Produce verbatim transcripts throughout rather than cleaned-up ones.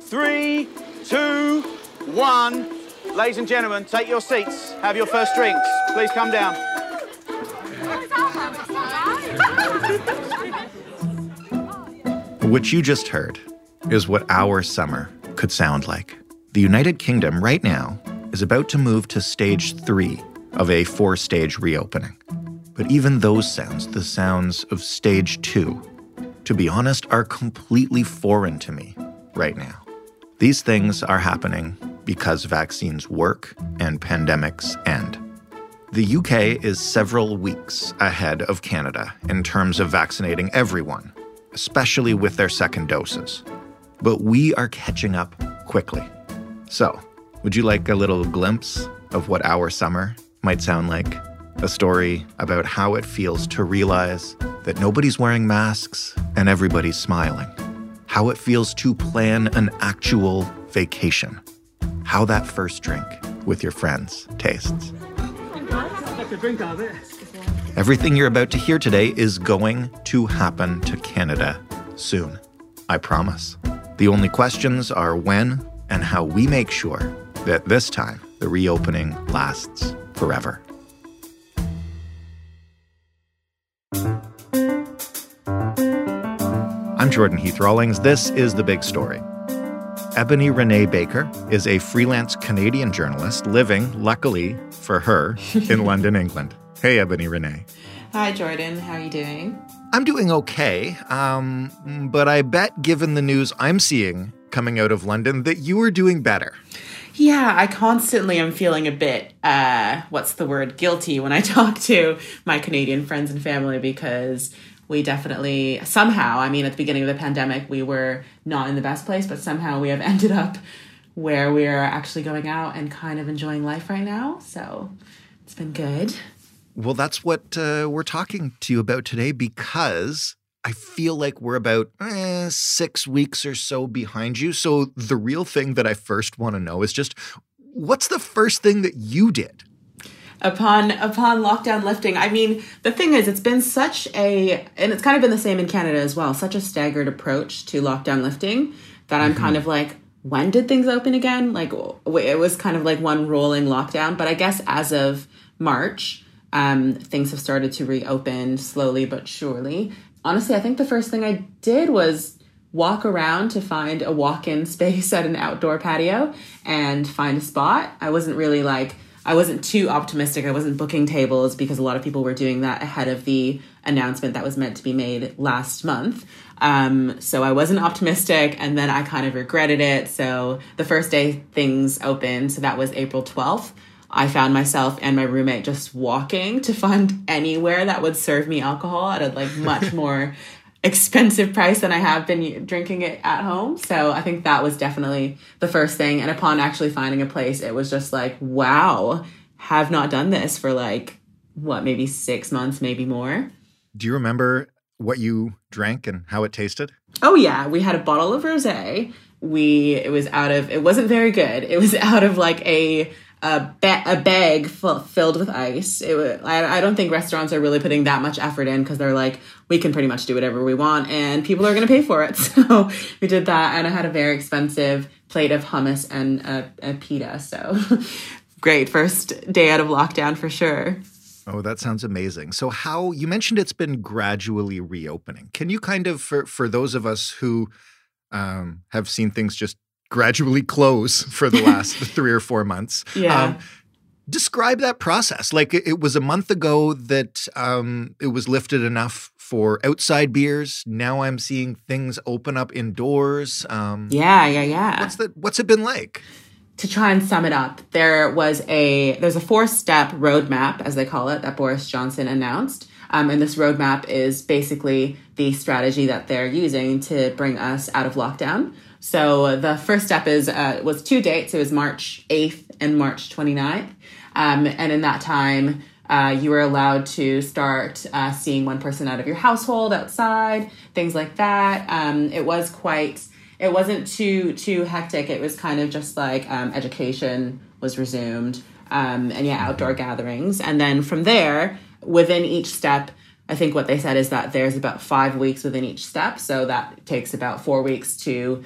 Three, two, one. Ladies and gentlemen, take your seats. Have your first drinks. Please come down. What you just heard is what our summer could sound like. The United Kingdom right now is about to move to stage three of a four-stage reopening. But even those sounds, the sounds of stage two, to be honest, are completely foreign to me right now. These things are happening because vaccines work and pandemics end. The U K is several weeks ahead of Canada in terms of vaccinating everyone, especially with their second doses. But we are catching up quickly. So, would you like a little glimpse of what our summer might sound like? A story about how it feels to realize that nobody's wearing masks and everybody's smiling. How it feels to plan an actual vacation. How that first drink with your friends tastes. Everything you're about to hear today is going to happen to Canada soon. I promise. The only questions are when and how we make sure that this time the reopening lasts forever. I'm Jordan Heath Rawlings. This is The Big Story. Ebony Renee Baker is a freelance Canadian journalist living, luckily for her, in London, England. Hey, Ebony Renee. Hi, Jordan. How are you doing? I'm doing okay, um, but I bet given the news I'm seeing coming out of London that you are doing better. Yeah, I constantly am feeling a bit, uh, what's the word, guilty when I talk to my Canadian friends and family because we definitely, somehow, I mean, at the beginning of the pandemic, we were not in the best place, but somehow we have ended up where we are actually going out and kind of enjoying life right now. So it's been good. Well, that's what uh, we're talking to you about today because I feel like we're about eh, six weeks or so behind you. So the real thing that I first want to know is just what's the first thing that you did? Upon upon lockdown lifting, I mean, the thing is, it's been such a, and it's kind of been the same in Canada as well, such a staggered approach to lockdown lifting that I'm mm-hmm. kind of like, when did things open again? Like, it was kind of like one rolling lockdown. But I guess as of March, um, things have started to reopen slowly but surely. Honestly, I think the first thing I did was walk around to find a walk-in space at an outdoor patio and find a spot. I wasn't really like, I wasn't too optimistic. I wasn't booking tables because a lot of people were doing that ahead of the announcement that was meant to be made last month. Um, so I wasn't optimistic, and then I kind of regretted it. So the first day things opened, so that was April twelfth, I found myself and my roommate just walking to find anywhere that would serve me alcohol at a like much more expensive price than I have been drinking it at home. So I think that was definitely the first thing. And upon actually finding a place, it was just like, wow, have not done this for like, what, maybe six months, maybe more. Do you remember what you drank and how it tasted? Oh, yeah. We had a bottle of rosé. We, it was out of, it wasn't very good. It was out of like a, a, ba- a bag full, filled with ice. It was, I, I don't think restaurants are really putting that much effort in because they're like, we can pretty much do whatever we want and people are going to pay for it. So we did that. And I had a very expensive plate of hummus and a, a pita. So great first day out of lockdown for sure. Oh, that sounds amazing. So how, you mentioned it's been gradually reopening. Can you kind of, for, for those of us who um, have seen things just gradually close for the last three or four months, yeah. um, describe that process. Like it, it was a month ago that um, it was lifted enough for outside beers. Now I'm seeing things open up indoors. Um, yeah, yeah, yeah. What's the, what's it been like? To try and sum it up, there was a there's a four-step roadmap, as they call it, that Boris Johnson announced. Um, and this roadmap is basically the strategy that they're using to bring us out of lockdown. So the first step is uh, was two dates. It was March eighth and March twenty-ninth. Um, and in that time, uh, you were allowed to start uh, seeing one person out of your household outside, things like that. Um, it was quite... It wasn't too too hectic. It was kind of just like um, education was resumed um, and, yeah, outdoor gatherings. And then from there, within each step, I think what they said is that there's about five weeks within each step. So that takes about four weeks to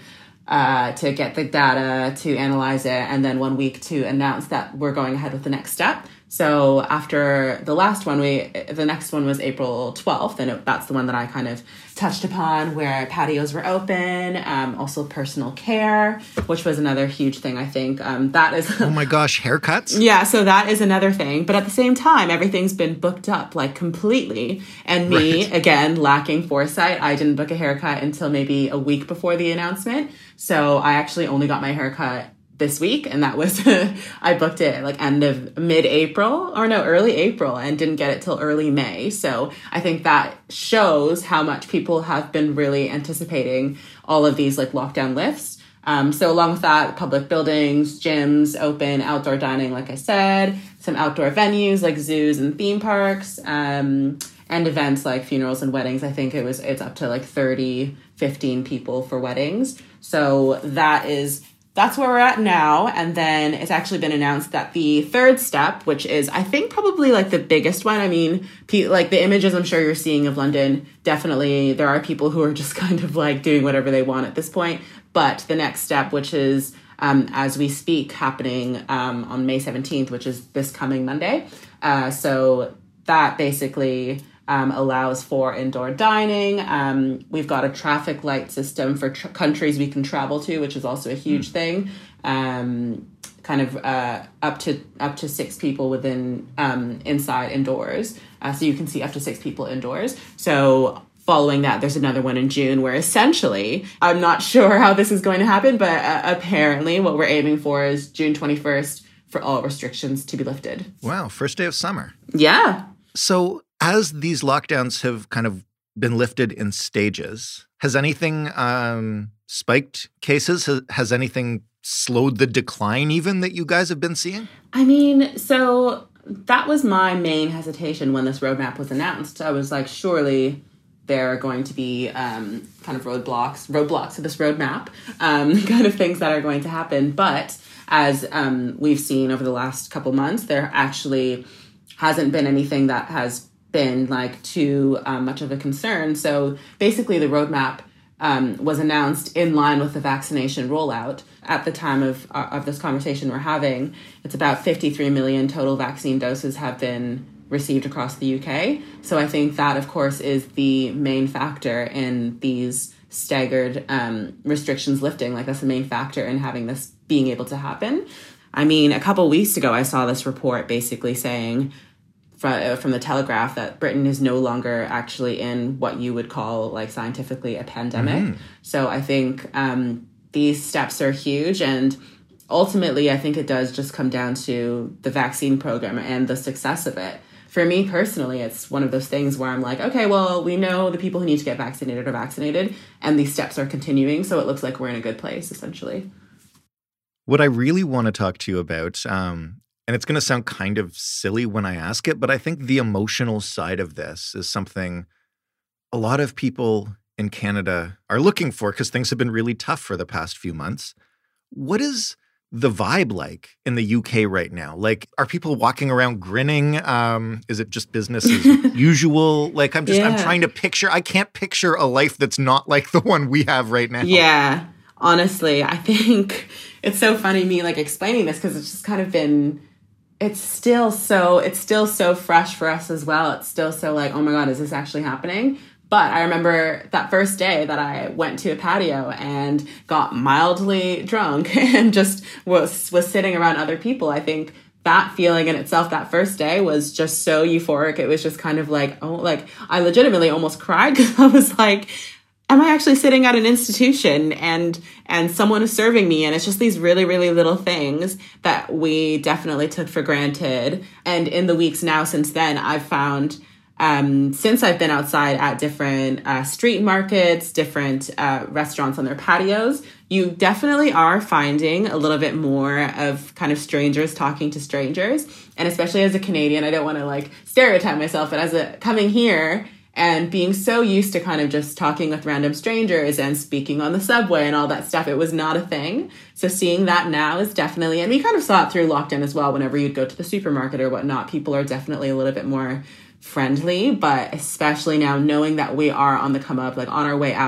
uh, to get the data, to analyze it, and then one week to announce that we're going ahead with the next step. So after the last one, we the next one was April twelfth, and it, that's the one that I kind of touched upon, where patios were open, um, also personal care, which was another huge thing, I think. Um, that is... Oh my gosh, haircuts? Yeah, so that is another thing. But at the same time, everything's been booked up, like, completely. And me, right. again, lacking foresight, I didn't book a haircut until maybe a week before the announcement. So I actually only got my haircut this week, and that was I booked it like end of mid-April or no early April and didn't get it till early May. So I think that shows how much people have been really anticipating all of these like lockdown lifts. Um, so along with that, public buildings, gyms open, outdoor dining, like I said, some outdoor venues like zoos and theme parks, um, and events like funerals and weddings. I think it was it's up to like thirty, fifteen people for weddings. So that is That's where we're at now. And then it's actually been announced that the third step, which is, I think, probably like the biggest one. I mean, pe- like the images I'm sure you're seeing of London, definitely there are people who are just kind of like doing whatever they want at this point. But the next step, which is, um, as we speak, happening um, on May seventeenth, which is this coming Monday. Uh, so that basically... Um, allows for indoor dining. Um, we've got a traffic light system for tr- countries we can travel to, which is also a huge mm. thing. Um, kind of uh, up to up to six people within um, inside indoors, uh, so you can see up to six people indoors. So following that, there's another one in June where essentially, I'm not sure how this is going to happen, but uh, apparently what we're aiming for is June twenty-first for all restrictions to be lifted. Wow, first day of summer. Yeah. So as these lockdowns have kind of been lifted in stages, has anything um, spiked cases? Has, has anything slowed the decline even that you guys have been seeing? I mean, so that was my main hesitation when this roadmap was announced. I was like, surely there are going to be um, kind of roadblocks, roadblocks to this roadmap, um, kind of things that are going to happen. But as um, we've seen over the last couple months, there actually hasn't been anything that has been like too um, much of a concern. So basically the roadmap um, was announced in line with the vaccination rollout. At the time of uh, of this conversation we're having, it's about fifty-three million total vaccine doses have been received across the U K. So I think that, of course, is the main factor in these staggered um, restrictions lifting. Like that's the main factor in having this being able to happen. I mean, a couple weeks ago, I saw this report basically saying from, from the Telegraph that Britain is no longer actually in what you would call like scientifically a pandemic. Mm-hmm. So I think um, these steps are huge. And ultimately, I think it does just come down to the vaccine program and the success of it. For me personally, it's one of those things where I'm like, okay, well, we know the people who need to get vaccinated are vaccinated and these steps are continuing. So it looks like we're in a good place, essentially. What I really want to talk to you about, um, and it's going to sound kind of silly when I ask it, but I think the emotional side of this is something a lot of people in Canada are looking for because things have been really tough for the past few months. What is the vibe like in the U K right now? Like, are people walking around grinning? Um, is it just business as usual? Like, I'm just, yeah. I'm trying to picture, I can't picture a life that's not like the one we have right now. Yeah. Honestly, I think it's so funny me like explaining this because it's just kind of been, it's still so, it's still so fresh for us as well. It's still so like, oh my God, is this actually happening? But I remember that first day that I went to a patio and got mildly drunk and just was was sitting around other people. I think that feeling in itself that first day was just so euphoric. It was just kind of like, oh, like I legitimately almost cried because I was like, am I actually sitting at an institution and and someone is serving me? And it's just these really, really little things that we definitely took for granted. And in the weeks now since then, I've found... Um, since I've been outside at different uh, street markets, different uh, restaurants on their patios, you definitely are finding a little bit more of kind of strangers talking to strangers. And especially as a Canadian, I don't want to like stereotype myself, but as a coming here and being so used to kind of just talking with random strangers and speaking on the subway and all that stuff, it was not a thing. So seeing that now is definitely, and we kind of saw it through lockdown as well. Whenever you'd go to the supermarket or whatnot, people are definitely a little bit more friendly, but especially now knowing that we are on the come up, like on our way out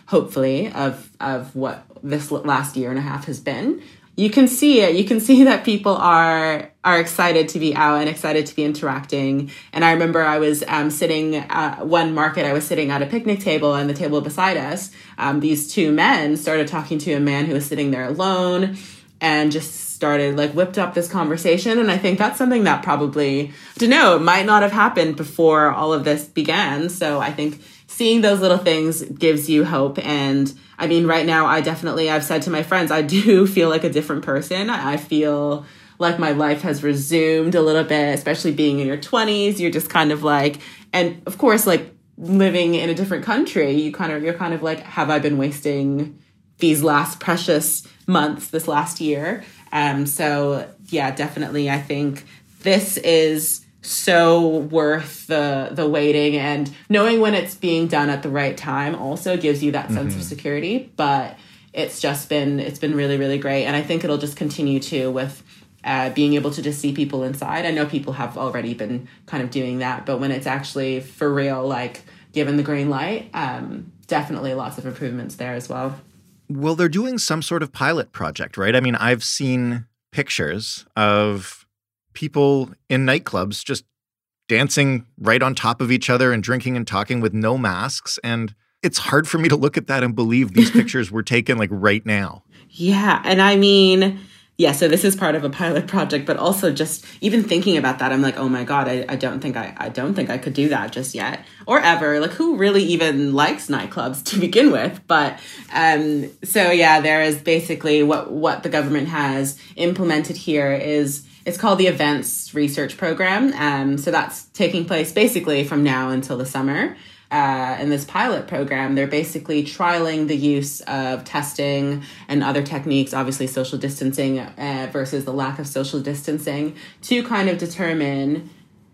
hopefully, of of what this last year and a half has been. You can see it. You can see that people are are excited to be out and excited to be interacting. And I remember I was um, sitting at one market. I was sitting at a picnic table, and the table beside us, um, these two men started talking to a man who was sitting there alone, and just started like whipped up this conversation. And I think that's something that probably, I don't know, it might not have happened before all of this began. So I think seeing those little things gives you hope. And I mean, right now, I definitely, I've said to my friends, I do feel like a different person. I feel like my life has resumed a little bit, especially being in your twenties. You're just kind of like, and of course, like living in a different country, you kind of, you're kind of like, have I been wasting these last precious months, this last year? Um, so yeah, definitely. I think this is so worth the the waiting, and knowing when it's being done at the right time also gives you that mm-hmm. sense of security. But it's just been it's been really, really great, and I think it'll just continue to with uh, being able to just see people inside. I know people have already been kind of doing that, but when it's actually for real, like given the green light, um, definitely lots of improvements there as well. Well, they're doing some sort of pilot project, right? I mean, I've seen pictures of people in nightclubs just dancing right on top of each other and drinking and talking with no masks. And it's hard for me to look at that and believe these pictures were taken like right now. Yeah. And I mean, yeah, so this is part of a pilot project, but also just even thinking about that, I'm like, oh my God, I, I don't think I, I don't think I could do that just yet or ever. Like, who really even likes nightclubs to begin with? But um, so yeah, there is basically what, what the government has implemented here is it's called the Events Research Program. Um, so that's taking place basically from now until the summer. Uh, in this pilot program, they're basically trialing the use of testing and other techniques, obviously social distancing uh, versus the lack of social distancing, to kind of determine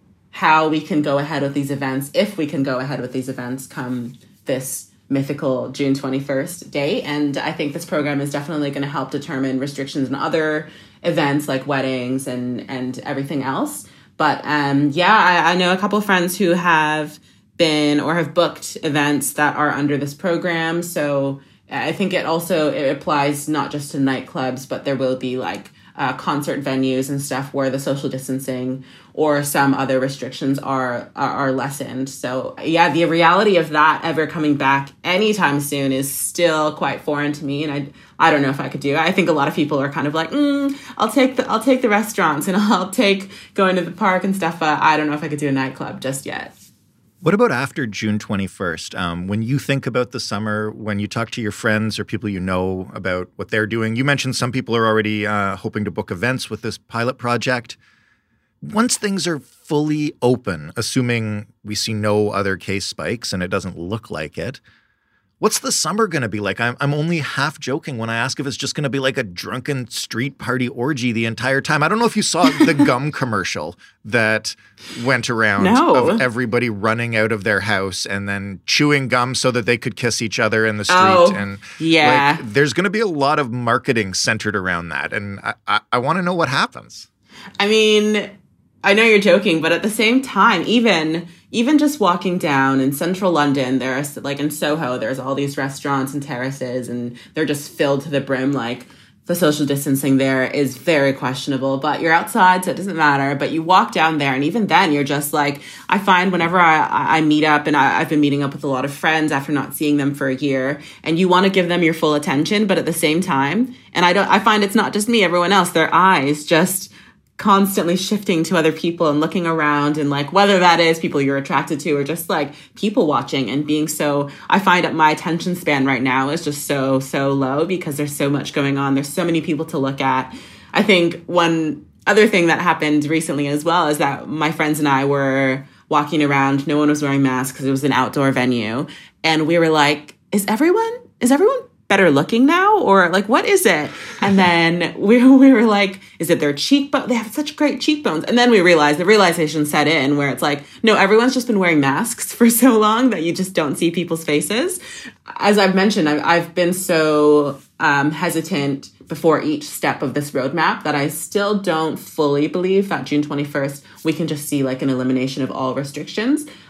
how we can go ahead with these events, if we can go ahead with these events come this mythical June twenty-first date. And I think this program is definitely going to help determine restrictions in other events like weddings and, and everything else. But um, yeah, I, I know a couple of friends who have been or have booked events that are under this program. So I think it also it applies not just to nightclubs, but there will be like uh, concert venues and stuff where the social distancing or some other restrictions are, are are lessened. So yeah, the reality of that ever coming back anytime soon is still quite foreign to me, and I I don't know if I could do it. I think a lot of people are kind of like, mm, I'll take the I'll take the restaurants and I'll take going to the park and stuff. But I don't know if I could do a nightclub just yet. What about after June twenty-first? Um, when you think about the summer, when you talk to your friends or people you know about what they're doing, you mentioned some people are already uh, hoping to book events with this pilot project. Once things are fully open, assuming we see no other case spikes and it doesn't look like it, what's the summer going to be like? I'm, I'm only half joking when I ask if it's just going to be like a drunken street party orgy the entire time. I don't know if you saw the gum commercial that went around no. of everybody running out of their house and then chewing gum so that they could kiss each other in the street. Oh, and yeah. Like, there's going to be a lot of marketing centered around that. And I, I, I want to know what happens. I mean, I know you're joking, but at the same time, even even just walking down in central London, there's like in Soho, there's all these restaurants and terraces, and they're just filled to the brim. Like the social distancing there is very questionable, but you're outside, so it doesn't matter. But you walk down there, and even then, you're just like, I find whenever I, I meet up, and I, I've been meeting up with a lot of friends after not seeing them for a year, and you want to give them your full attention, but at the same time, and I don't, I find it's not just me, everyone else, their eyes just constantly shifting to other people and looking around, and like whether that is people you're attracted to or just like people watching and being so, I find that my attention span right now is just so, so low because there's so much going on. There's so many people to look at. I think one other thing that happened recently as well is that my friends and I were walking around. No one was wearing masks because it was an outdoor venue. And we were like, is everyone, is everyone better looking now, or like what is it? And then we we were like, is it their cheekbone? They have such great cheekbones. And then we realized the realization set in where it's like, no, everyone's just been wearing masks for so long that you just don't see people's faces. As I've mentioned, I've, I've been so um, hesitant before each step of this roadmap that I still don't fully believe that June twenty-first we can just see like an elimination of all restrictions.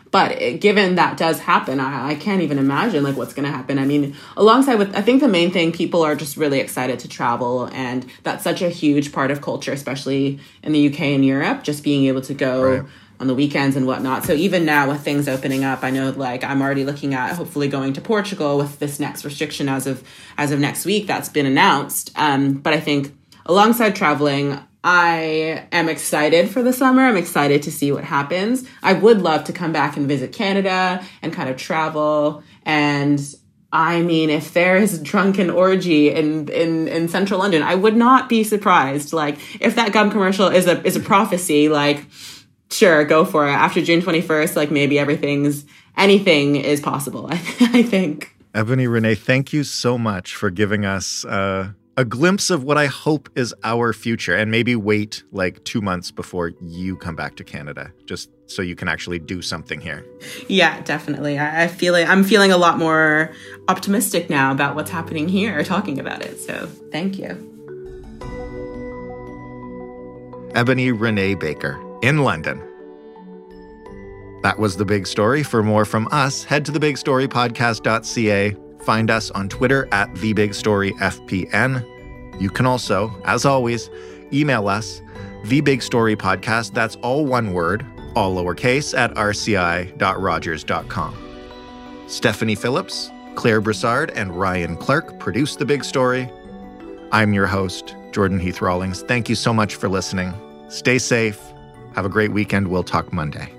But it, given that does happen, I, I can't even imagine like what's going to happen. I mean, alongside with, I think the main thing, people are just really excited to travel. And that's such a huge part of culture, especially in the U K and Europe, just being able to go right. on the weekends and whatnot. So even now with things opening up, I know like I'm already looking at hopefully going to Portugal with this next restriction as of as of next week that's been announced. Um, but I think alongside traveling, I am excited for the summer. I'm excited to see what happens. I would love to come back and visit Canada and kind of travel. And I mean, if there is a drunken orgy in, in, in central London, I would not be surprised. Like if that gum commercial is a is a prophecy, like sure, go for it. After June twenty-first, like maybe everything's, anything is possible, I, I think. Ebony Renee, thank you so much for giving us uh, a glimpse of what I hope is our future, and maybe wait like two months before you come back to Canada, just so you can actually do something here. Yeah, definitely. I, I feel it. I'm feeling a lot more optimistic now about what's happening here, talking about it. So thank you. Ebony Renee Baker in London. That was The Big Story. For more from us, head to the big story podcast dot c a. Find us on Twitter at the big story f p n. You can also, as always, email us, thebigstorypodcast, that's all one word, all lowercase, at r c i dot rogers dot com. Stephanie Phillips, Claire Broussard, and Ryan Clark produced The Big Story. I'm your host, Jordan Heath Rawlings. Thank you so much for listening. Stay safe. Have a great weekend. We'll talk Monday.